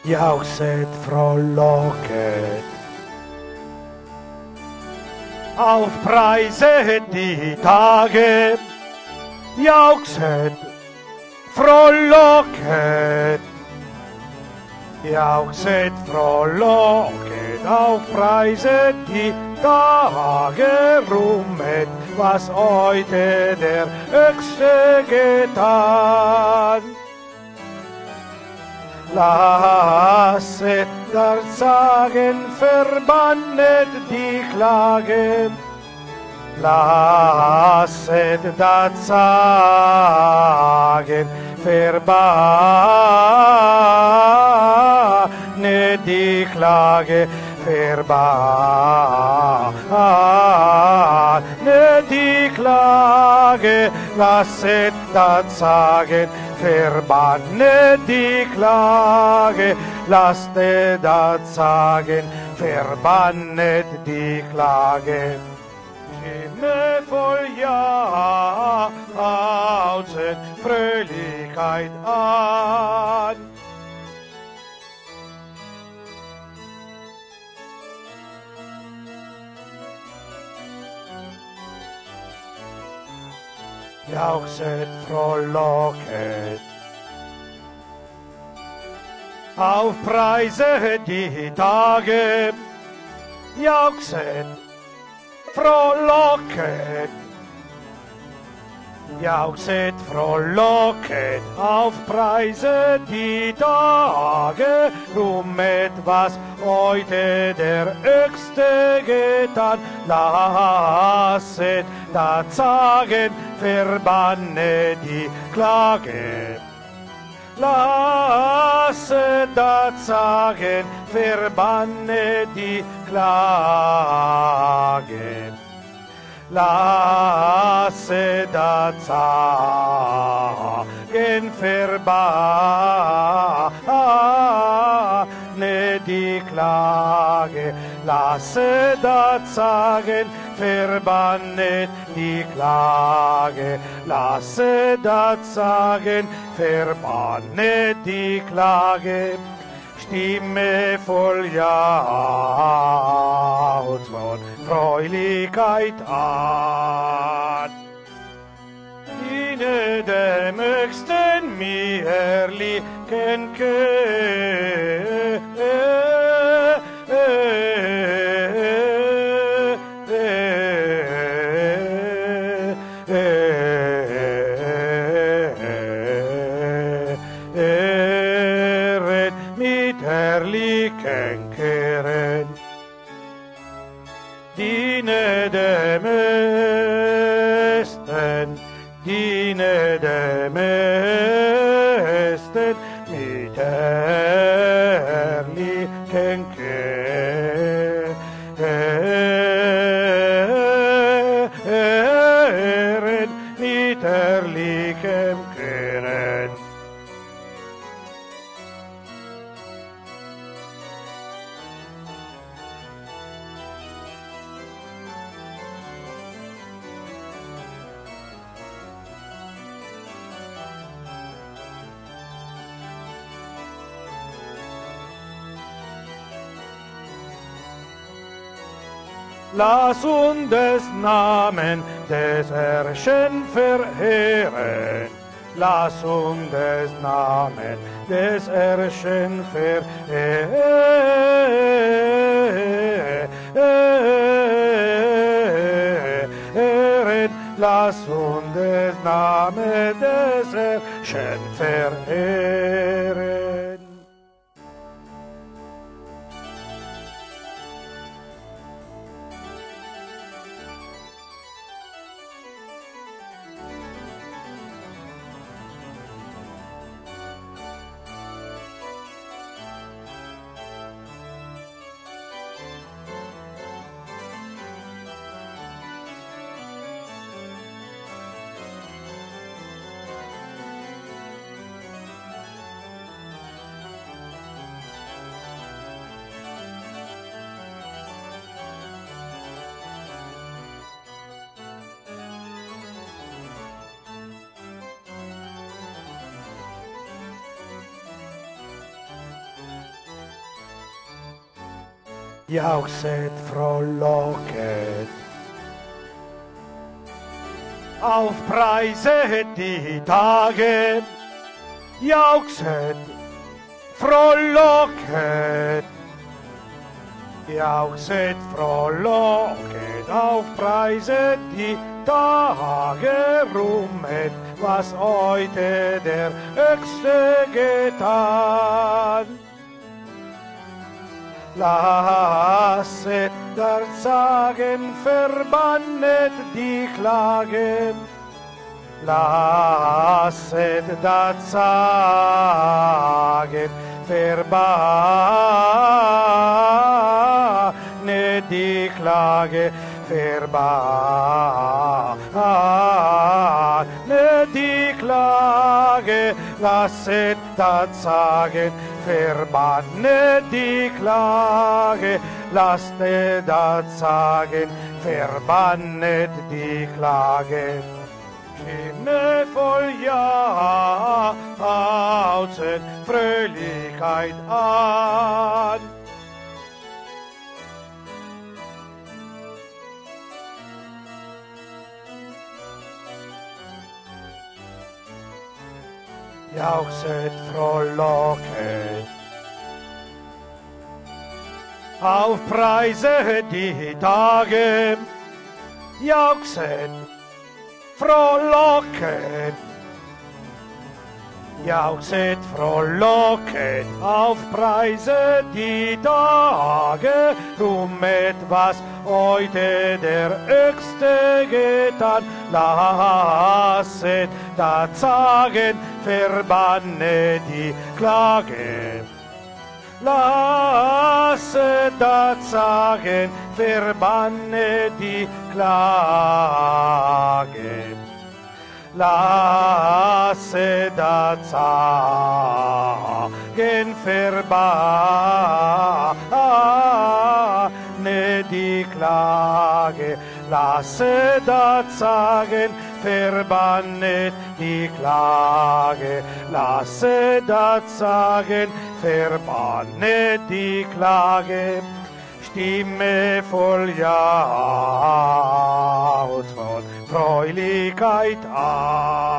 jauchzet, frohlocket, aufpreiset die Tage, jauchzet, frohlocket, jauchzet, frohlocket, aufpreiset die Tage, rummet, was heute der Höchste getan. Lasset das Sagen, verbannet die Klage. Lasset das Sagen, verbannet die Klage. Verbannet die Klage, lasset das Sagen, verbannet die Klage, lasst das Sagen, verbannet die Klage. Stimme voll Jauchzen, Fröhlichkeit an. Jauchzet, frohlocket, aufpreiset die Tage, jauchzet, frohlocket, jauchzet, frohlocket, aufpreiset die Tage, rummet, was heute der Höchste getan, lasset das Sagen, verbanne die Klage. Lasset das Sagen, verbanne die Klage. Lasset das Sagen, verbanne die Klage. Lasset das Sagen, verbannet die Klage. Lasset das Sagen, verbannet die Klage. Stimme voll Jauchz und Freudigkeit an. Diene dem Höchsten mir herrlichen mit herrlichen Kehren. Diene dem Höchsten, diene dem Höchsten mit herrlichen Kehren, mit herrlichem Kehren. Lass uns des Namen des Herrschen verehren. Lass uns des Namen des Herrschen verehren. Lass uns des Namen des Herrschen verehren. jauchzet, frohlocket, aufpreiset die Tage, jauchzet, frohlocket, jauchzet, frohlocket, aufpreiset die Tage, rummet, was heute der Höchste getan. Lasset das Sagen, verbannet die Klage. Lasset das Sagen, verbannet die Klage. Verbannet die Klage, lasset das Sagen, verbannet die Klage, lasset das Sagen, verbannet die Klage. Stimme voll Jauchzen, Fröhlichkeit an. Jauchzet, frohlocket, aufpreise die Tage, jauchzet, frohlocket, jauchzet, frohlocket, aufpreise die Tage, rummet, was heute der Höchste getan, lasset das Sagen, verbanne die Klage. Lasset das Sagen, verbanne die Klage. Lasset das Sagen, verbanne die Klage. Lasset das Sagen, verbannet die Klage. Lasset das Sagen, verbannet die Klage. Stimme voll Jauchz, voll Freudigkeit an.